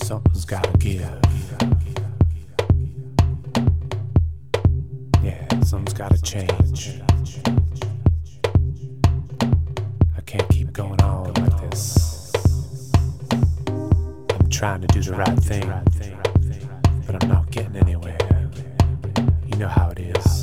Something's gotta give. Yeah, something's gotta change. I can't keep going on like this. I'm trying to do the right thing, but I'm not getting anywhere. You know how it is.